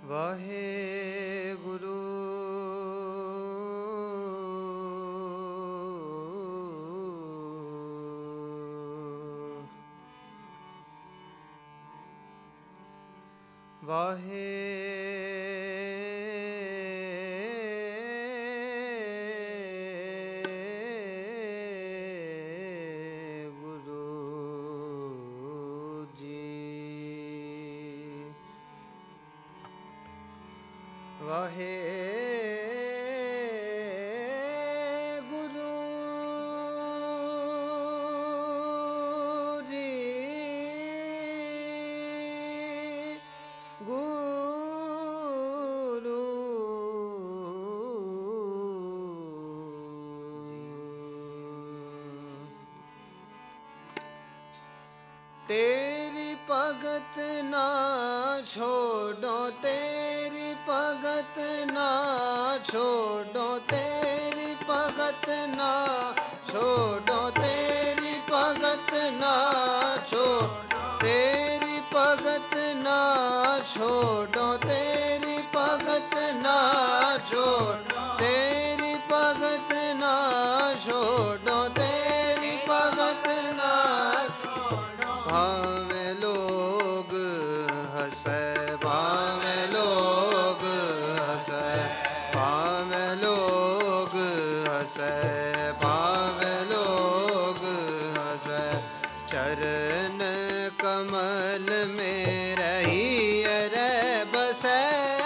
वाहेगुरु वाहेगुरु जी। वाहेगुरु जी। गुरु तेरी भगत ना छोड़ो, तेरी भगत ना छोड़ो, तेरी भगत ना छोड़ो, तेरी भगत ना छोड़ो, तेरी भगत ना छोड़ो, तेरी भगत ना छोड़ो, तेरी भगत ना छोड़ो, तेरी भगत ना भावे लोग हंसे, भावे लोग हंसे, भावे लोग हंसे, भावे लोग हंसे। चरण कमल में रही रे बसे,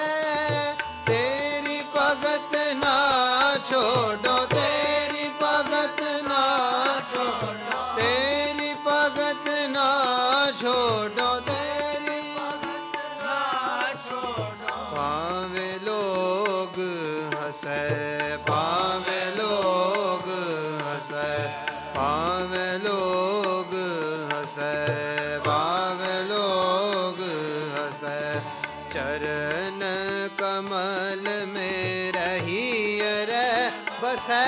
तेरी भगत ना छोड़ो, तेरी भगत ना छोड़ो, तेरी भगत ना छोड़ो, तेरी भगत ना छोड़ो। भावे लोग हंसे, भावे लोग हंसे, भावे लोग हंसे, भावे लोग हंसे। चरण कमल में रही रे बसे,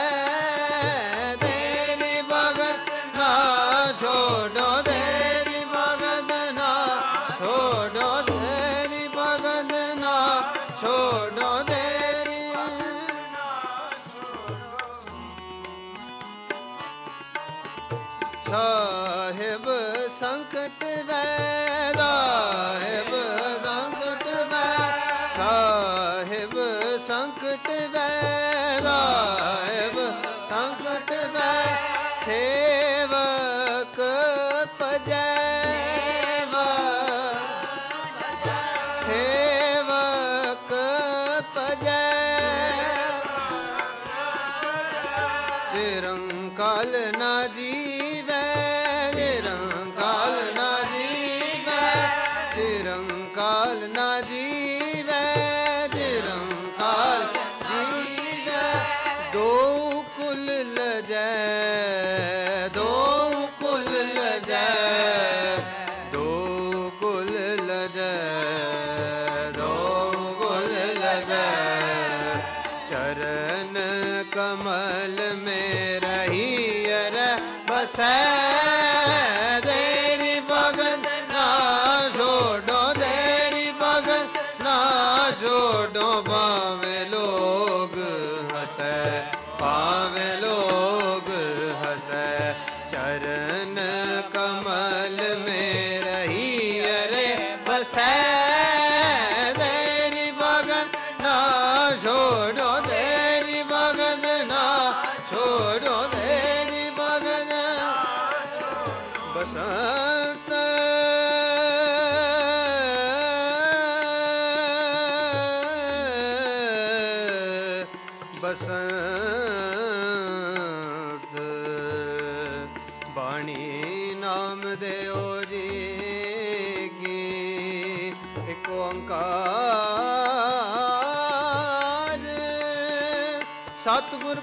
तेरी भगत ना छोड़ो, तेरी भगत ना छोड़ो, तेरी भगत ना छोड़ो, तेरी साहिब संकट वे, साहिब संकट वे, साहिब संकट वे, साहिब संकट वे। सेवक पजैवा, सेवक पजै, चिरंकाल ना जीवै, चिरंकाल ना जीवै, चिरंकाल ना जीवै, चिरंकाल जीवै। दो कुल लजै, दो कुल लजै, दो कुल लजै, दो कुल लजै। चरण कमल में रही रे बसे, तेरी भगत ना छोड़ो, तेरी भगत ना छोड़ो। भावे लोग हंसे, भावे लोग हंसे। चरण कमल में रही रे बसे, तेरी भगत ना छोड़ो, तेरी भगत ना छोड़ो, तेरी भगत बसंत बसंत बाणी नाम देओ जी की एक ओंकार, सतगुर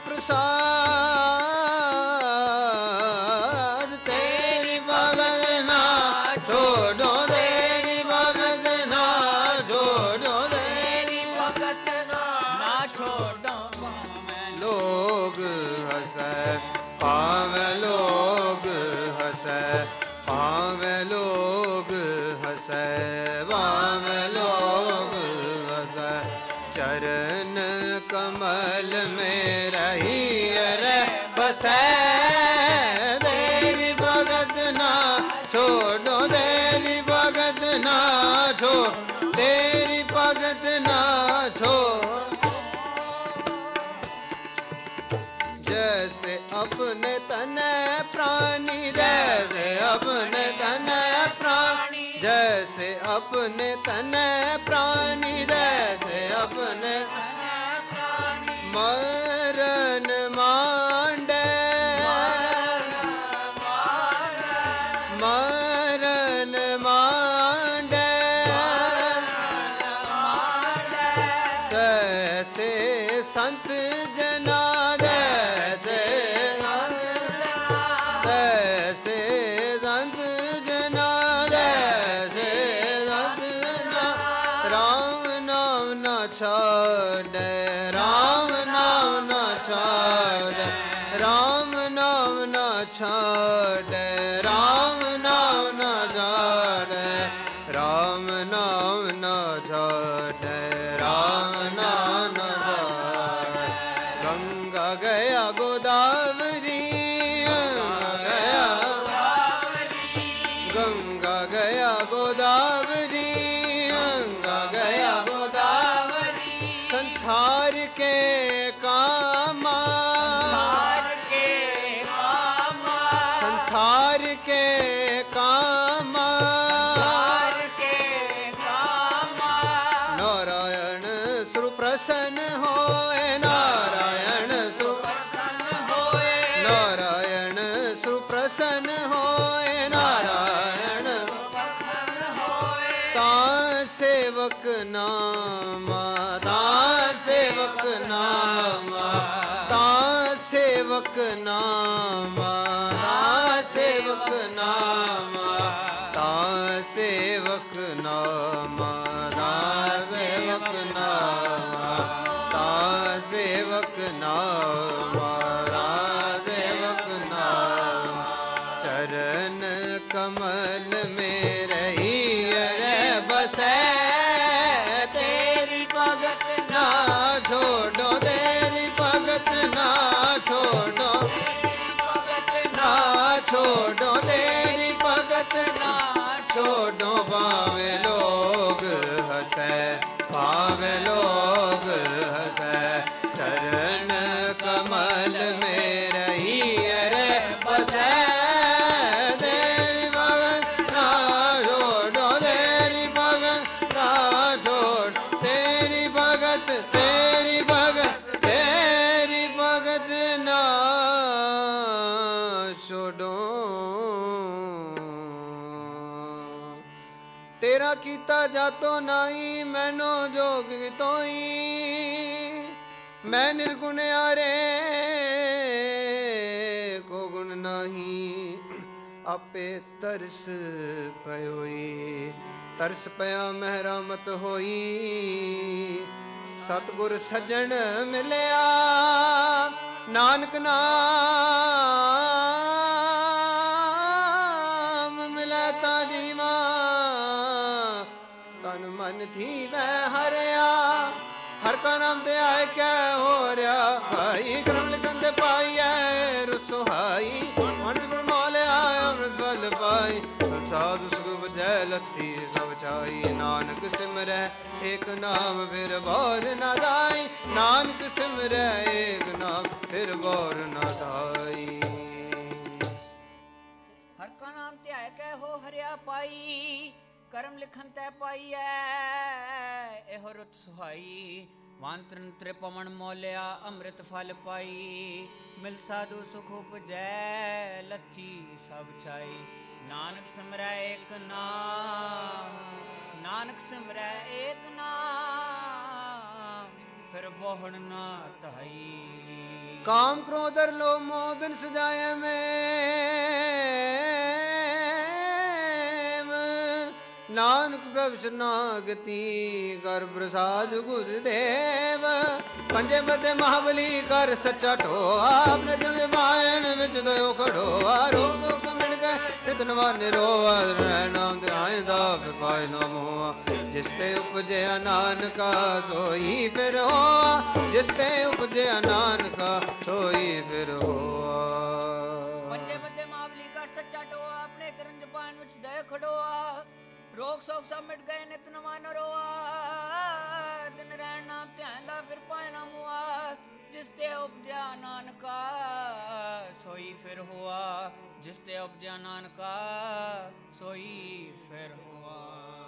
प्रसाद। तेरी भगत ना छोड़ो, तेरी भगत ना छोड़ो, तेरी भगत ना छोड़ो। लोग हंसे, पावे लोग हंसे, पावे लोग हंसे, पावे लोग में रही रे बसै तेरी भगत ना छोड़ो तेरी भगत ना छोड़ तेरी भगत ना छोड़ जैसे अपने तन प्राणी जैसे अपने तन प्राणी जैसे अपने तन प्राणी जैसे अपने मरण मांडे मरण मांडे कैसे संत जना जैसे कैसे संत जना जैसे संत जना राम नाम न छोड़े राम नाम न छोड़े राम नाम न छोड़े राम नाम न छोड़े राम नाम न छोड़े राम नाम न छोड़े गंगा गया गोदावरी गंगा गया गोदावरी गंगा गया गोदावरी संसार के कामा संसार के कामा नारायण सुप्रसन्न होए नारायण सुप्रसन्न होए नारायण सुप्रसन्न होए नारायण ता सेवक नामा ता सेवक नामा ता सेवक नामा ता सेवक नामा ता सेवक नामा ता सेवक नामा ता सेवक नामा ता सेवक नामा चरण कमल में रही रे बसै तेरी भगत ना छोड़ो तेरी भगत ना छोड़ो ना छोड़ो तेरी भगत ना छोड़ो पावे लोग हंसे पावे लोग हंसे चरण कमल में रही रे बसै तेरी भगत ना छोड़ो तेरी भगत ना छोड़ तेरी भगत तेरी भगत तेरी भगत ना छोड़ो तेरा कीता जातो नाई मैनो जोग तोई मैं निर्गुण आरे को गुण नहीं आपे तरस पयोई तरस पया महरामत होई सतगुर सज्जन मिलिया नानक नाम मिलै ता जीवा तन मन थी वह हरिया हर का नाम ते आए क्या हो रहा भाई करम लिखन ते पाई है रुसोहाई मन गुण मोले आए अमृत बल पाई साधु सुख बजै लत्ती सब छाई नानक सिमरै एक नाम फिर बार न जाई नानक सिमरै एक नाम फिर बार न जाई हर का नाम ते आए कै हो हरिया पाई करम लिखन तै पाईऐ एहो रुत सुहाई वांतरन त्रिपवन मोलिया अमृत फल पाई मिल साधु सुख उपजै लथी सब छाई नानक सिमरै एक नाम नानक सिमरै एक नाम फिर बोहड़ ना तहाई काम क्रोध लोभ मोह बिन सजाए में नानक प्रभु शरणागति कर प्रसाद गुरुदेव पंजे बदे महाबली कर सच्चा ठो आपने जन मायन विच दयो खड़ो आरो मिल ਕੇ ਨਿਤ ਨਵਾ ਨਿਰੋਆ ਰਹਿ ਨਾਮ ਧਿਆਏ ਦਾ ਫਿਰ ਪਾਏ ਨਾ ਮੋਆ ਜਿਸ ਤੇ ਉਪਜਿਆ ਨਾਨਕਾ ਸੋਈ ਫਿਰ ਹੋਆ ਜਿਸ ਤੇ ਉਪਜਿਆ ਨਾਨਕਾ ਸੋਈ ਫਿਰ ਹੋਆ ਬੱਜੇ ਬੱਜੇ ਮਾਵਲੀ ਕਰ ਸੱਚਾ ਟੋਆ ਆਪਣੇ ਚਰਨ ਜਪਾਨ ਵਿੱਚ ਦਇਆ ਖੜੋਆ ਰੋਗ ਸੋਗ ਸਭ ਮਿਟ ਗਏ ਨਿਤ ਨਵਾ ਨਰੋਆ ਦਿਨ ਰਹਿਣ ਨਾਮ ਧਿਆਨ ਦਾ ਫਿਰ ਪਾਏ ਨਾ ਮੁਆ ਜਿਸ ਤੇ ਉਪਜਿਆ ਨਾਨਕਾ ਸੋਈ ਫਿਰ ਹੋਆ ਜਿਸ ਤੇ ਉਪਜਿਆ ਨਾਨਕਾ ਸੋਈ ਫਿਰ ਹੋਆ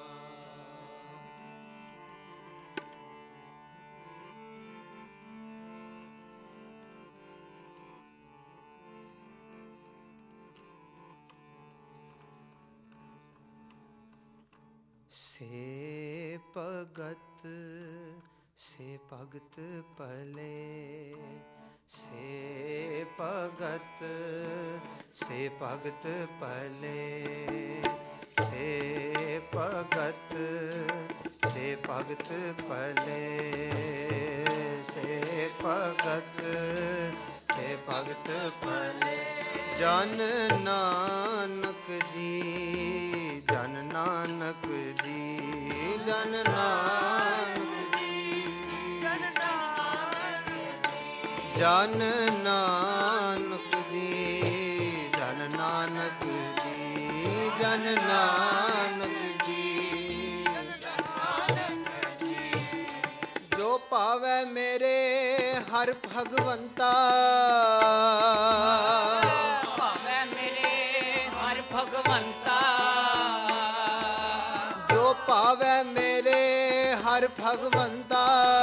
ਸੇ ਭਗਤ ਸੇ ਭਗਤ ਭਲੇ ਸੇ ਭਗਤ ਸੇ ਭਗਤ ਭਲੇ ਸੇ ਭਗਤ ਸੇ ਭਗਤ ਭਲੇ ਸੇ ਭਗਤ ਸੇ ਭਗਤ ਭਲੇ ਜਨ ਨਾਨਕ ਜੀ ਜਨ ਨਾਨਕ ਜੀ ਜਨ ਨਾਨਕ ਜੀ ਜਨ ਨਾਨਕ ਜੀ ਜਨ ਨਾਨਕ ਜੀ ਜਨ ਨਾਨਕ ਜੀ ਜੋ ਪਾਵੈ ਮੇਰੇ ਹਰ ਭਗਵੰਤਾ ਭਾਵੈ ਮੇਰੇ ਹਰ ਭਗਵੰਤਾ ਜੋ ਪਾਵੈ ਮੇਰੇ ਹਰ ਭਗਵੰਤਾ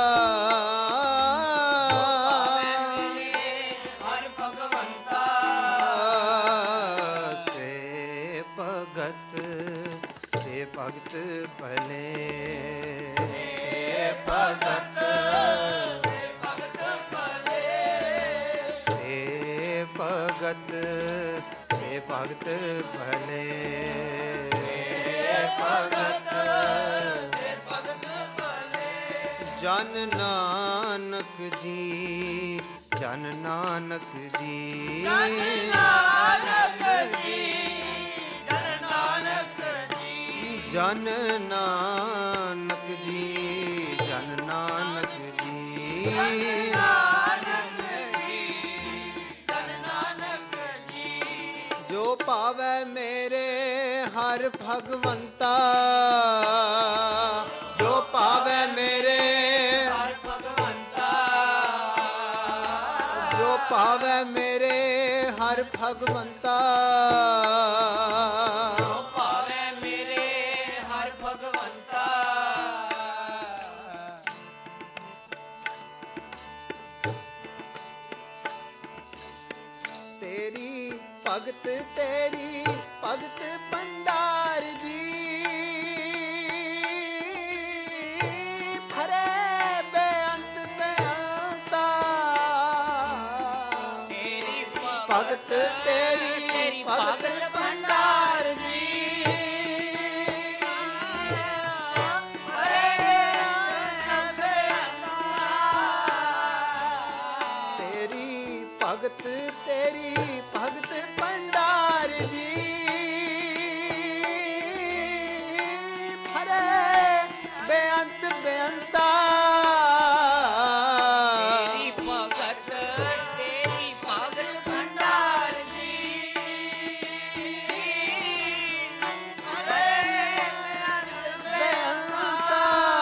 ਭਗਤ ਭਲੇ ਸੇ ਭਗਤ ਸੇ ਭਗਤ ਸੇ ਭਗਤ ਭਲੇ ਸੇ ਭਗਤ ਸੇ ਭਗਤ ਭਲੇ ਜਨ ਨਾਨਕ ਜੀ ਜਨ ਨਾਨਕ ਜੀ ਜਨ ਨਾਨਕ ਜੀ ਜਨ ਨਾਨਕ ਜੀ ਜਨ ਨਾਨਕ ਜੀ ਜਨ ਨਾਨਕ ਜੀ ਜੋ ਪਾਵੈ ਮੇਰੇ ਹਰ ਭਗਵੰਤਾ ਜੋ ਪਾਵੈ ਮੇਰੇ ਹਰ ਭਗਵੰਤਾ ਜੋ ਪਾਵੈ ਮੇਰੇ ਹਰ ਭਗਵੰਤਾ ਭਗਤ ਤੇਰੀ ਭਗਤ ਭੰਡਾਰ ਜੀ ਭਰੇ ਬੇਅੰਤ ਬੇਅੰਤਾ ਤੇਰੀ ਭਗਤ ਤੇਰੀ ਭਗਤ ਭੰਡਾਰ ਜੀ ਭਰੇ ਬੇਅੰਤ ਤੇਰੀ ਭਗਤ ਤੇਰੀ ਭਗਤ ਭੰਡਾਰ ਜੀ ਭਰੇ ਬੇਅੰਤ ਬੇਅੰਤਾ ਤੇਰੀ ਭਗਤ ਤੇਰੀ ਭਗਤ ਭੰਡਾਰ ਜੀ ਭਰੇ ਬੇਅੰਤ ਬੇਅੰਤਾ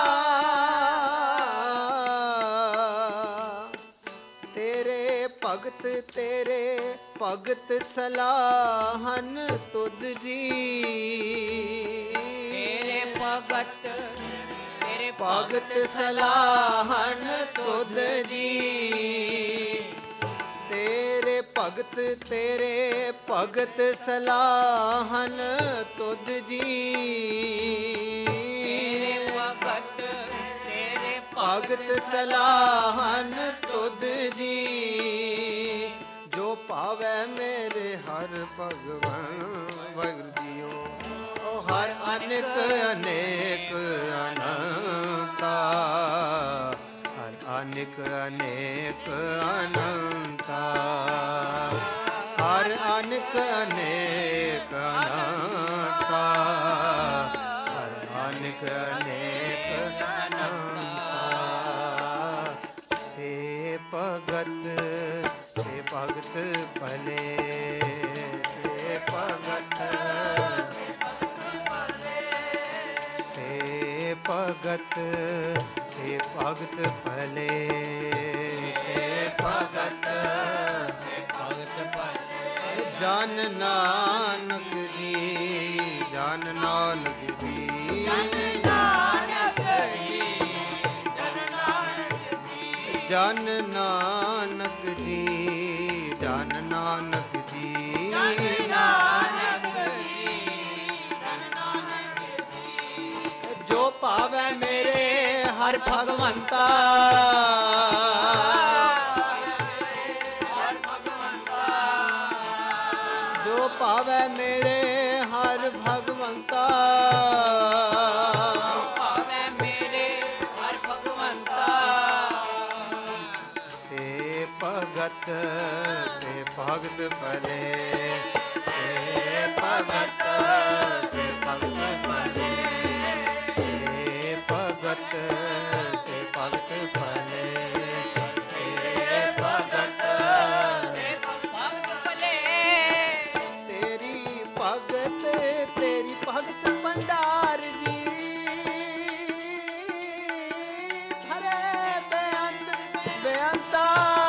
ਤੇਰੇ ਭਗਤ ਤੇਰੇ ਭਗਤ ਸਲਾਹਨ ਤੁਧ ਜੀ ਤੇਰੇ ਭਗਤ ਤੇਰੇ ਭਗਤ ਸਲਾਹਨ ਤੁਧ ਜੀ ਤੇਰੇ ਭਗਤ ਤੇਰੇ ਭਗਤ ਸਲਾਹਨ ਤੁਧ ਜੀ ਤੇਰੇ ਭਗਤ ਤੇਰੇ ਭਗਤ ਸਲਾਹਨ ਤੁਧ ਜੀ ਜੋ ਪਾਵੈ ਮੇਰੇ ਹਰ ਭਗਵਾਨ ਵਾਹਿਗੁਰੂ ਜੀਓ ਓ ਹਰ ਅਨੇਕ ਅਨੇਕ ਅਨੰਤਾ ਹਰ ਅਨੇਕ ਅਨੇਕ ਅਨੰਤਾ ਹਰ ਅਨੇਕ ਅਨੇਕ ਅਨੇਕ ਅਨੰਤਾ ਸੇ ਭਗਤ ਸੇ ਭਗਤ ਭਲੇ ਸੇ ਭਗਤ ਸੇ ਭਗਤ ਸੇ ਭਗਤ ਭਲੇ ਸੇ ਭਗਤ ਸੇ ਭਗਤ ਭਲੇ ਜਨ ਨਾਨਕ ਜੀ ਜਨ ਨਾਨਕ ਜੀ ਜਨ ਨਾਨਕ ਜੀ ਜਨ ਨਾਨਕ ਜੀ ਜਨ ਨਾਨਕ ਜੀ ਜਨ ਨਾਨਕ ਜੀ ਜੋ ਭਾਵੈ ਮੇਰੇ ਹਰ ਭਗਵੰਤਾ ਜੋ ਭਾਵੈ ਮੇਰੇ ਹਰ ਭਗਵੰਤਾ ਭਾਵੈ ਮੇਰੇ ਹਰ ਭਗਵੰਤਾ ਸੇ ਭਗਤ ਸੇ ਭਗਤ ਭਲੇ ਸੇ ਭਗਤ ਸੇ ਭਗਤ ਭਲੇ ਸੇ ਭਗਤ ਸੇ ਭਗਤ ਭਲੇ ਸੇ ਭਗਤ ਸੇ ਭਗਤ ਭਲੇ ਤੇਰੀ ਭਗਤ ਤੇਰੀ ਭਗਤ ਭੰਡਾਰ ਜੀ ਹਰੇ ਬੇਅੰਤ ਬੇਅੰਤਾ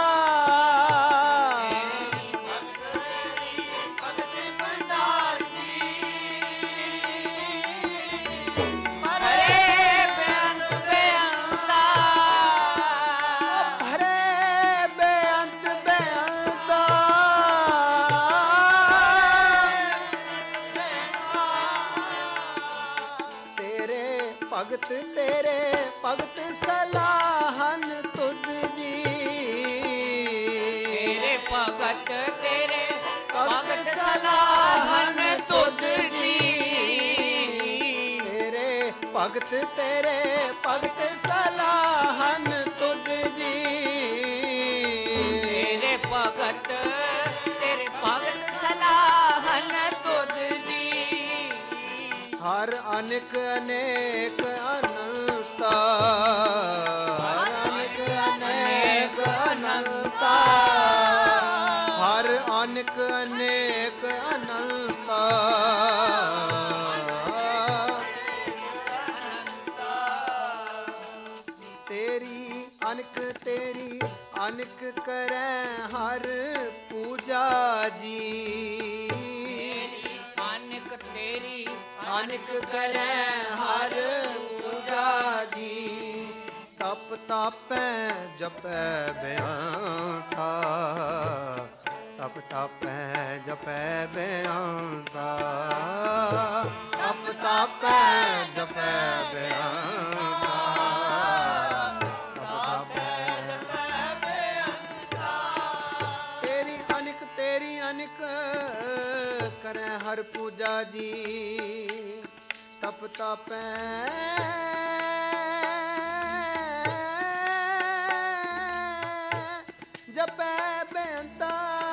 ਭਗਤ ਤੇਰੇ ਭਗਤ ਸਲਾਹਨ ਤੁਧ ਜੀ ਤੇਰੇ ਭਗਤ ਤੇਰੇ ਭਗਤ ਸਲਾਹਨ ਤੁਧ ਜੀ ਤੇਰੇ ਭਗਤ ਤੇਰੇ ਭਗਤ ਸਲਾਹਨ ਤੁਧ ਜੀ ਤੇਰੇ ਭਗਤ ਤੇਰੇ ਭਗਤ ਸਲਾਹਨ ਤੁਧ ਜੀ ਹਰ ਅਨੇਕ ਅਨੇਕ ਅਨੰਤਾ ਹਰ ਅਨੇਕ ਅਨੇਕ ਅਨੰਤਾ ਹਰ ਅਨੇਕ ਅਨੇਕ ਅਨੰਤਾ ਤੇਰੀ ਅਨੇਕ ਕਰੈ ਹਰ ਪੂਜਾ ਜੀ ਤੇਰੀ ਅਨੇਕ ਕਰੈ ਹਰ ਪੂਜਾ ਜੀ ਤਪ ਤਾਪੈ ਜਪੈ ਬਿਆੰਤਾ ਤਪ ਤਾਪੈ ਜਪੈ ਬਿਆੰਤਾ ਤਪ ਤਾਪੈ ਜਪੈ ਬਿਆੰਤਾ ਤਪ ਤਾਪੈ ਜਪੈ ਬਿਆੰਤਾ ਤੇਰੀ ਅਨੇਕ ਕਰੈ ਹਰ ਪੂਜਾ ਜੀ ਤਪ ਤਾਪੈ ਜਪੈ ਬੇਅੰਤਾ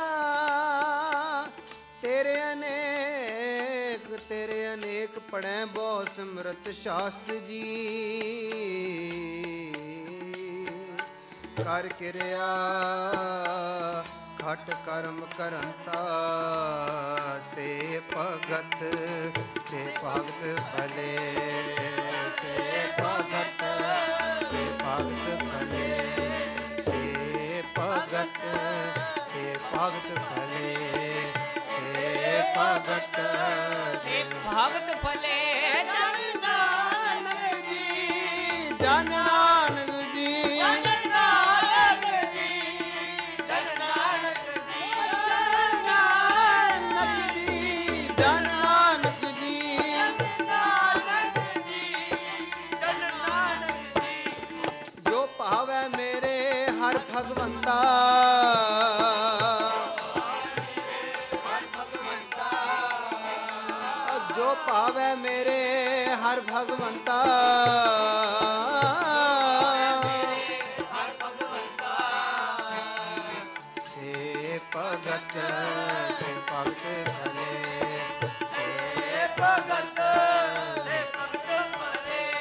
ਤੇਰੇ ਅਨੇਕ ਪੜੈ ਬਹੁ ਸਿਮਰਤ ਸ਼ਾਸਤਰ ਜੀ ਕਰ ਕਿਰਿਆ ਘਟ ਕਰਮ ਕਰੰਤਾ ਸੇ ਭਗਤ ਸੇ ਭਗਤ ਭਲੇ ਸੇ ਭਗਤ ਸੇ ਭਗਤ ਭਲੇ ਸੇ ਭਗਤ ਸੇ ਭਗਤ ਭਲੇ ਸੇ ਭਗਤ ਸੇ ਭਗਤ ਭਲੇ ਜਨ ਨਾਨਕ ਜੀ ਜਨ ਨਾਨਕ ਜੀ ਭਗਵੰਤਾ ਜੋ ਭਾਵੈ ਮੇਰੇ ਹਰ ਭਗਵੰਤਾ ਸੇ ਭਗਤ ਸੇ ਭਗਤ ਭਲੇ ਸੇ ਭਗਤ ਸੇ ਭਗਤ ਭਲੇ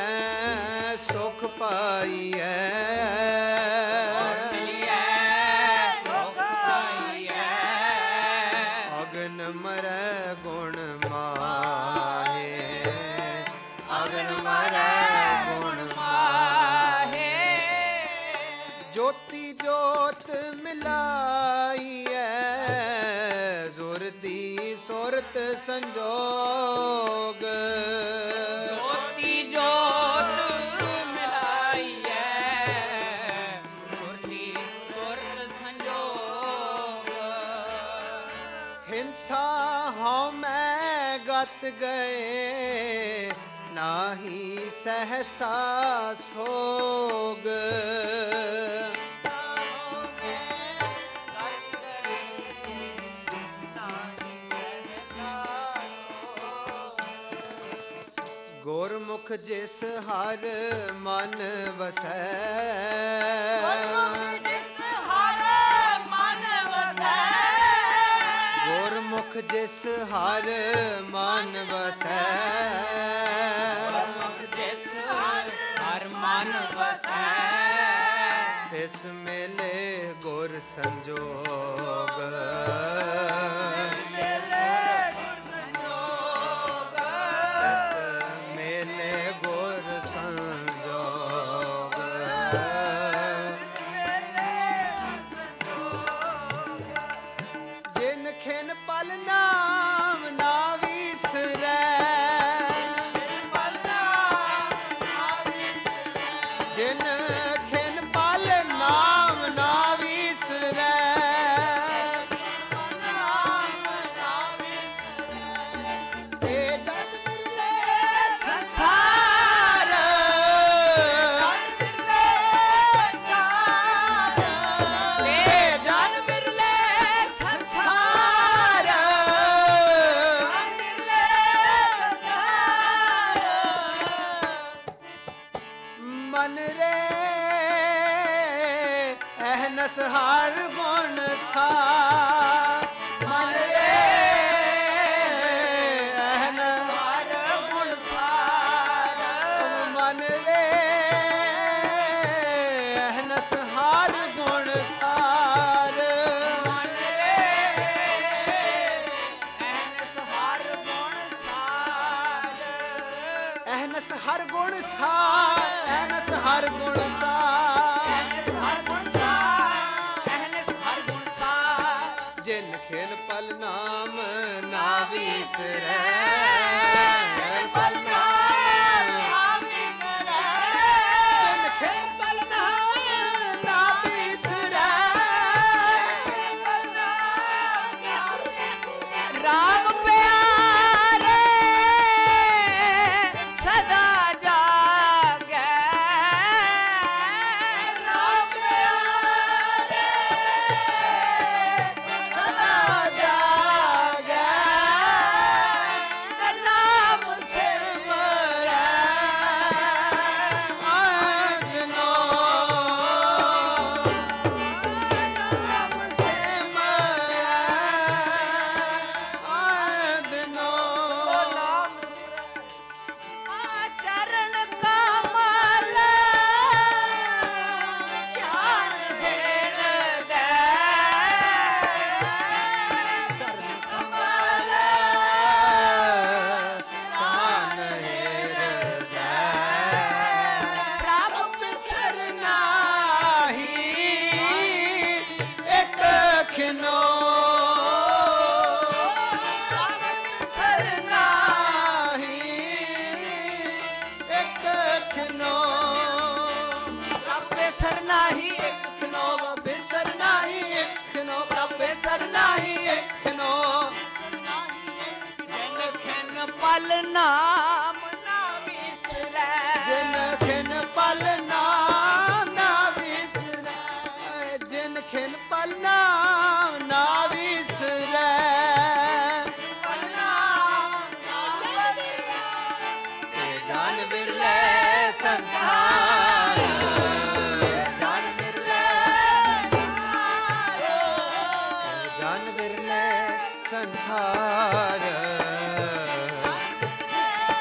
गुण माहे अगन मरै गुण माहे ज्योति जोत मिलाइए जुरती सुरत संजोग ज्योति जोत मिलाइए जुरती सुरत संजोग हिंसा हाँ मैं गत गए नाही सहसा सोग गुरमुख जिस हर मन वसै गुरमुख जिस हर मन वसै गुरमुख जिस हर मन वसै इस मेले गुर संजोग हर गुण सा मन रे अहन हर गुण सार मन रे अहनस हर गुण सार मन रे अहनस हर गुण सार अहनस हर गुण सार अहनस हर गुण जिन खिन पल नाम ना विसरै पल नाम ना विसरै जिन खिन पल नाम ना विसरै राम प्यारे सदा जागे राम प्यारे नाम सिमरै आंगनो नाम सिमरै आंगनो चरण कमल ज्ञान भेद दे कमल कान हृदय प्रभु सरनाही एक खिनो सरनाही एक खिनो प्रभु सरनाही एक खिनो बिसर नाही एक खिनो प्रभु सरनाही एक खिनो जिन खिन पल नाम ना विसरै जिन खिन पल नाम ना विसरै जिन खिन पल नाम ना विसरै जान बिरले संसार जान बिरले जान बिरले संसार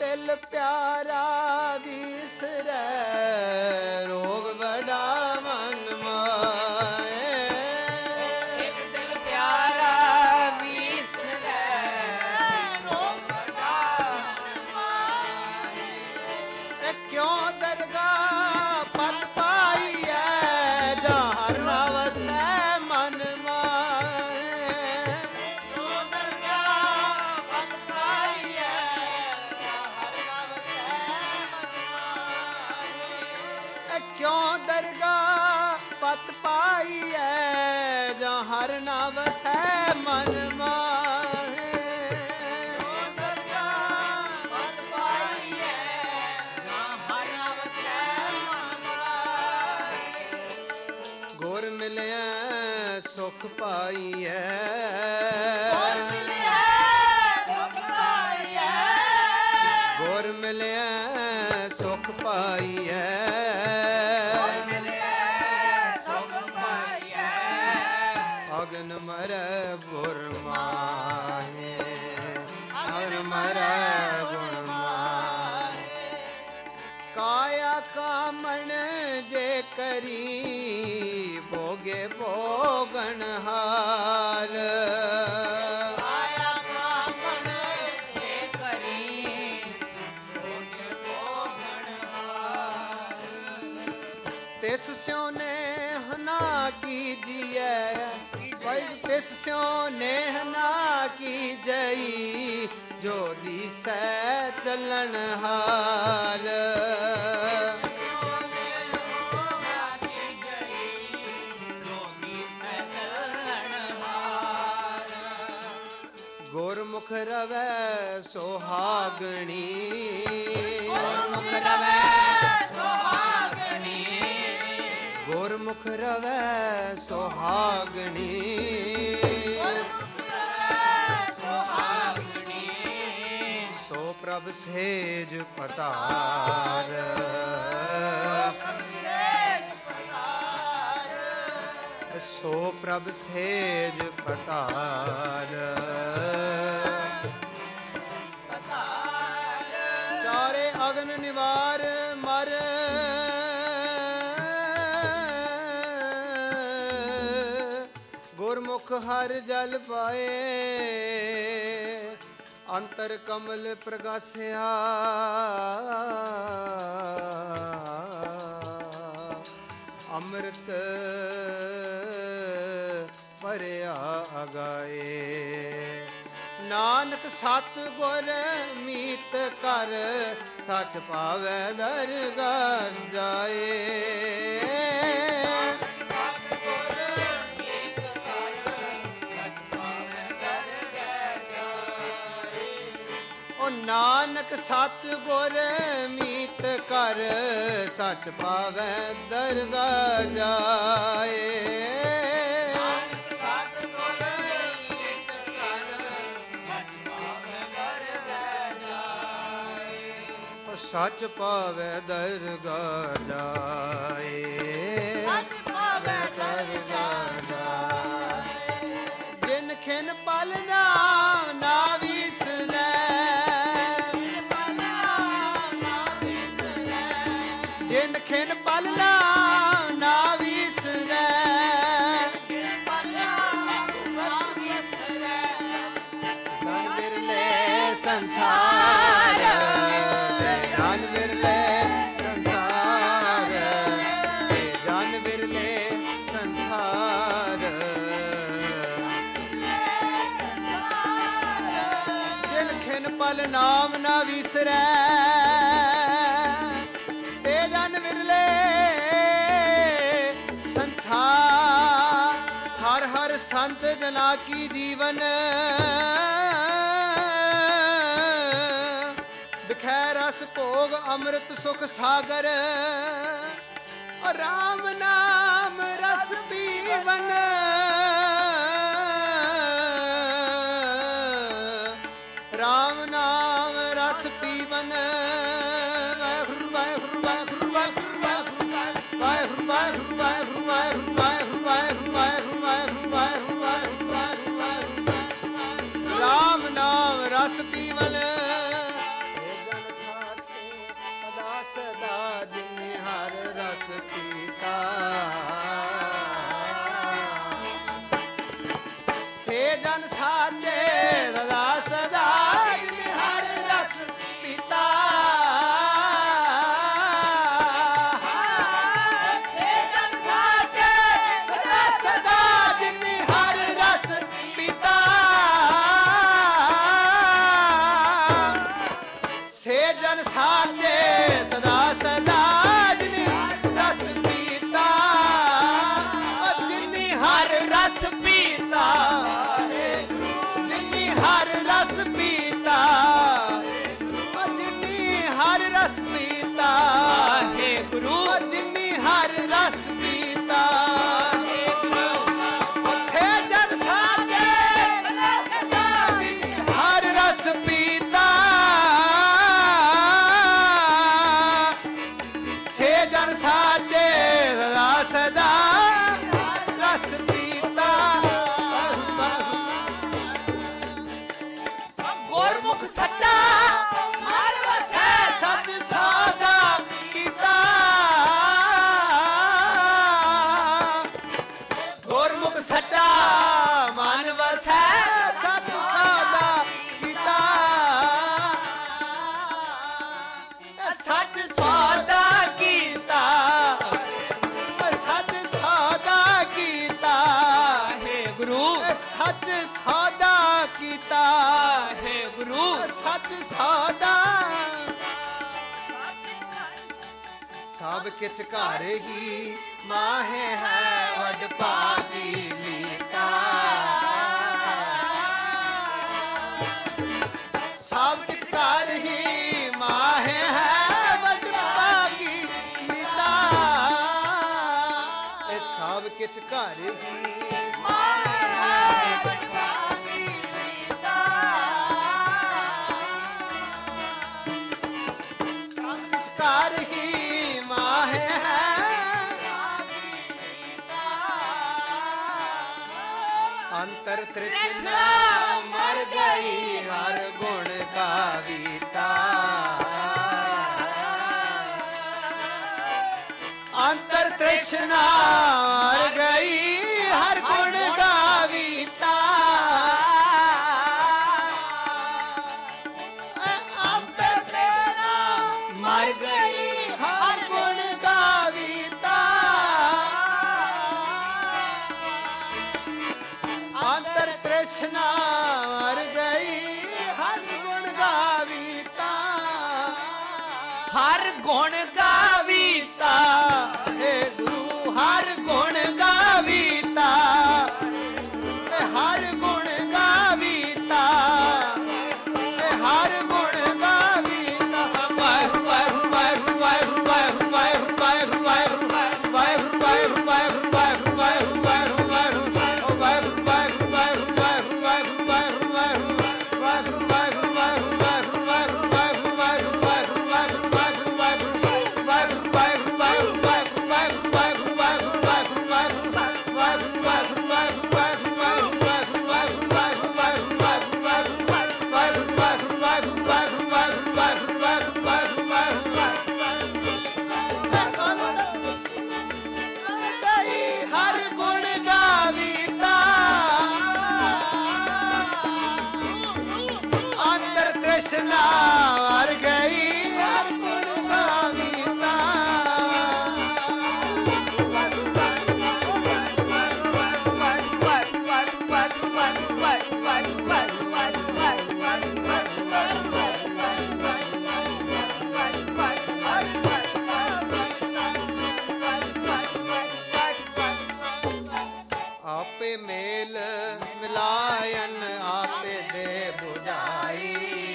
ਦਿਲ ਪਿਆਰਾ ਵਿਸਰੈ ਰੋਗ ਬੜਾ ਮਨ ਮਾਏ ਇੱਕ ਦਿਲ ਪਿਆਰਾ ਵਿਸਰੈ ਰੋਗ ਬੜਾ ਮਨ ਮਾਏ ਇਹ ਕਿਉਂ ਦਰਗਾਹ ਪਤ ਪਾਈਐ ਜਾਂ ਹਰ ਨਾ ਵਸੈ ਮਨ ਮਾਏ ਕਿਉਂ ਦਰਗਾਹ ਪਤ ਪਾਈਐ ਜਾਂ ਹਰ ਨਾ ਵਸੈ ਮਨ ਮਾਏ ਇਹ ਕਿਉਂ ਦਰਗਾਹ ਪਤ ਪਾਈਐ ਜਾਂ ਹਰ ਨਾ ਵਸੈ ਮਨ ਮਾਹੇ ਕਿਉਂ ਦਰਗਾਹ ਪਤ ਪਾਈਐ ਜਾਂ ਹਰ ਵਸੈ ਮਨ ਮਾਏ ਗੁਰ ਮਿਲਿਆ ਸੁਖ ਪਾਈਐ ਗੁਰ ਮਿਲਿਆ ਸੁਖ ਪਾਈਐ ਗੁਰ ਮਿਲਿਆ ਸੁਖ ਪਾਈਐ ਗੁਰ ਮਿਲਿਆ ਸੁਖ ਪਾਈਐ ਅਗਨ ਮਰੈ ਗੁਰ ਮਾਹੇ ਅਗਨ ਮਰੈ ਗੁਣ ਮਾਹੇ ਕਾਇਆ ਕਾਮਣ ਜੇ ਕਰੀ ਭੋਗੇ ਭੋਗਣ ਹਾਰ ਆਇਆ ਕਾਮਣ ਜੇ ਕਰੀ ਭੋਗ ਭੋਗਣ ਹਾਰ ਤਿਸ ਸਿਉ ਨੇਹ ਨਾ ਕੀਜੀਐ ਭਾਈ ਤਿਸ ਸਿਉ ਨੇਹ ਨਾ ਕੀਜਈ ਜੋ ਦੀਸੈ ਚੱਲਣ ਹਾਰ ਗੁਰਮੁਖ ਰਵੈ ਸੁਹਾਗਣੀ ਗੁਰਮੁਖ ਰਵੈ ਸੁਹਾਗਣੀ ਗੁਰਮੁਖ ਰਵੈ ਸੁਹਾਗਣੀ ਸੁਹਾਗਣੀ ਸੋ ਪ੍ਰਭ ਸੇਜ ਪਤਾਰ ਸੋ ਪ੍ਰਭ ਸੇਜ ਪਤਾਰ ਚਾਰੇ ਅਗਨ ਨਿਵਾਰ ਮਰ ਗੁਰਮੁਖ ਹਰ ਜਲ ਪਾਏ ਅੰਤਰ ਕਮਲ ਪ੍ਰਗਾਸਿਆ ਅੰਮ੍ਰਿਤ ਭਰਿਆ ਅਗਾਏ ਨਾਨਕ ਸਤ ਗੁਰ ਮੀਤ ਕਰ ਸਚ ਪਾਵੈ ਦਰਗਾਹ ਜਾਏ ਓ ਨਾਨਕ ਸਤ ਗੁਰ ਮੀਤ ਕਰ ਸਚ ਪਾਵੈ ਦਰਗਾਹ ਜਾਏ ਸੱਚ ਪਾਵੈ ਦਰਗਾਹ ਜਾਏ ਸੱਚ ਪਾਵੈ ਦਰਗਾਹ ਜਾਏ ਜਿਨ ਖਿਨ ਪਲ ਨਾਮ ਨਾ ਵਿਸਰੈ ਜਿਨ ਖਿਨ ਪਲ ਨਾਮ ਨਾ ਵਿਸਰੈ ਜਨ ਬਿਰਲੇ ਸੰਸਾਰ ਜਨ ਬਿਰਲੇ ਸੰਸਾਰ ਜਨ ਬਿਰਲੇ ਸੰਸਾਰ ਜਿਨ ਖਿਨ ਪਲ ਨਾਮ ਨਾ ਵਿਸਰੈ ਤੇ ਜਨ ਬਿਰਲੇ ਸੰਸਾਰ ਹਰ ਹਰ ਸੰਤ ਜਨਾ ਕੀ ਜੀਵਨ ਬਿਖੈ ਰਸ ਭੋਗ ਅੰਮ੍ਰਿਤ ਸੁਖ ਸਾਗਰ ਰਾਮ ਨਾਮ ਰਸ ਪੀਵਨ ਰਾਮ ਨਾਮ ਰਸ ਪੀਵਨ ਵਾਹਿਗੁਰੂ ਵਾਹਿਗੁਰੂ ਵਾਹਿਗੁਰੂ ਵਾਹਿਗੁਰੂ ਵਾਹਿਗੁਰੂ ਵਾਹਿਗੁਰੂ ਵਾਹਿਗੁਰੂ ਵਾਹਿਗੁਰੂ ਵਾਹਿਗੁਰੂ ਵਾਹਿਗੁਰੂ ਵਾਹਿਗੁਰੂ ਵਾਹਿਗੁਰੂ ਵਾਹਿਗੁਰੂ ਵਾਹਿਗੁਰੂ ਰਾਮ ਨਾਮ ਰਸ ਪੀਵਨ ਸੇ ਜਨ ਸਾਚੇ ਸਦਾ ਸਦਾ ਜਿਨੀ ਰਸ ਪੀਤਾ ਜਿਨੀ ਹਰ ਰਸ ਪੀਤਾ ਜਿਨੀ ਹਰ ਰਸ ਪੀਤਾ ਜਿਨੀ ਹਰ ਰਸ ਪੀਤਾ ਹੈ ਗੁਰੂ ਜਿਨੀ ਹਰ ਰਸ ਪੀਤਾ ਸੇ ਜਨ ਸਾਚੇ ਸਦਾ ਸਦਾ ਜਿਨੀ ਹਰ ਰਸ ਪੀਤਾ ਸੇ ਜਨ ਸਾਚੇ ਸਦਾ ਸਦਾ ਰਸ ਪੀਤਾ ਗੁਰਮੁਖ ਸੱਚਾ ਹਰ ਵਸੈ ਸਤ ਸਾਦਾ ਕੀਤਾ ਗੁਰਮੁਖ ਸੱਚਾ ਮਨ ਵਸੈ ਸਤ ਸਾਦਾ ਕੀਤਾ ਸੱਚ ਸੌਦਾ ਕੀਤਾ ਸੱਚ ਸੌਦਾ ਕੀਤਾ ਹੈ ਗੁਰੂ ਸੱਚ ਸੌਦਾ ਕੀਤਾ ਹੈ ਗੁਰੂ ਸੱਚ ਸੌਦਾ ਸਭ ਕਿਛ ਘਰ ਹੀ ਮਾਹੇ ਹੈ ਵੱਡ ਭਾਗੀ ਲੀਤਾ ਸਭ ਕਿਛ ਘਰ ਹੀ ਮਾਹੇ ਹੈ ਵੱਡ ਭਾਗੀ ਲੀਤਾ ਇਹ ਸਭ ਕਿਛ ਘਰ ਹੀ ਮਾਹੇ ਹੈ ਵੱਡ ਭਾਗੀ ਲੀਤਾ ਸਭ ਕਿਛ ਘਰ ਹੀ ਮਾਹੇ ਹੈ ਅੰਤਰ ਤ੍ਰਿਸ਼ਨਾ ਮਰ ਗਈ ਹਰ ਗੁਣ ਗਾਵੀਤਾ ਅੰਤਰ ਤ੍ਰਿਸ਼ਨਾ ਮਰ ਗਈ ਹਰ ਗੁਣ ਗਾਵੀਤਾ ਅੰਤਰ ਤ੍ਰਿਸ਼ਨਾ ਮਰ ਗਈ ਹਰ ਗੁਣ ਗਾਵੀਤਾ ਅੰਤਰ ਤ੍ਰਿਸ਼ਨਾ ਮਰ ਗਈ ਹਰ ਗੁਣ ਗਾਵੀਤਾ ਹਰ ਗੁਣ ਗਾਵੀਤਾ ਏ ਗੁਰੂ ਹਰ ਗੁਣ ਗਾਵੀਤਾ ਏ ਹਰ ਗੁਣ ਗਾਵੀਤਾ ਏ ਹਰ ਗੁਣ ਗਾਵੀਤਾ ਵਾਹਿਗੁਰੂ ਵਾਹਿਗੁਰੂ ਵਾਹਿਗੁਰੂ ਵਾਹਿਗੁਰੂ ਵਾਹਿਗੁਰੂ ਵਾਹਿਗੁਰੂ ਵਾਹਿਗੁਰੂ ਵਾਹਿਗੁਰੂ ਵਾਹਿਗੁਰੂ ਵਾਹਿਗੁਰੂ ਵਾਹਿਗੁਰੂ ਵਾਹਿਗੁਰੂ ਵਾਹਿਗੁਰੂ ਵਾਹਿਗੁਰੂ ਹਰ ਗੁਣ ਗਾਵੀਤਾ ਅੰਤਰ ਤ੍ਰਿਸ਼ਨਾ ਮਰ ਗਈ ਹਰ ਗੁਣ ਗਾਵੀਤਾ ਆਪੇ ਮੇਲ ਮਿਲਾਇਨ ਆਪੇ ਦੇ ਬੁਝਾਈ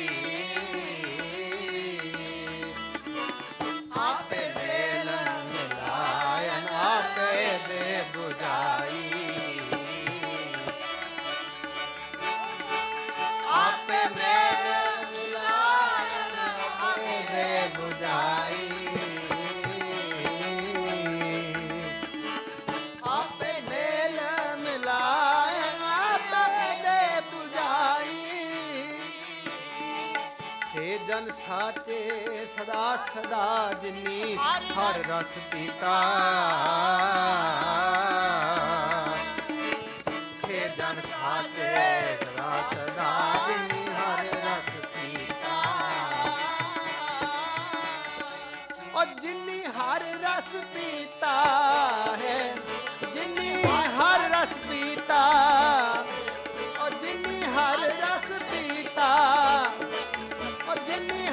ਆਪੇ ਮੇਲ ਮਿਲਾਇਨ ਆਪੇ ਦੇ ਬੁਝਾਈ ਆਪੇ ਮੇਲ ਮਿਲਾਇਨ ਆਪੇ ਦੇ ਬੁਝਾਈ ਆਪੇ ਮੇਲ ਮਿਲਾਇਨ ਆਪੇ ਦੇ ਬੁਝਾਈ ਸੇ ਜਨ ਸਾਚੇ ਸਦਾ ਸਦਾ ਜਿਨੀ ਹਰ ਰਸ ਪੀਤਾ ਸੇ ਜਨ ਸਾਚੇ ਸਦਾ ਸਦਾ ਜਿਨੀ ਹਰ ਰਸ ਪੀਤਾ ਔਰ ਜਿਨੀ ਹਰ ਰਸ ਪੀਤਾ ਹੈ ਜਿਨੀ ਹਰ ਰਸ ਪੀਤਾ ਔਰ ਜਿਨੀ ਹਰ ਰਸ ਪੀਤਾ ਔਰ ਜਿਨੀ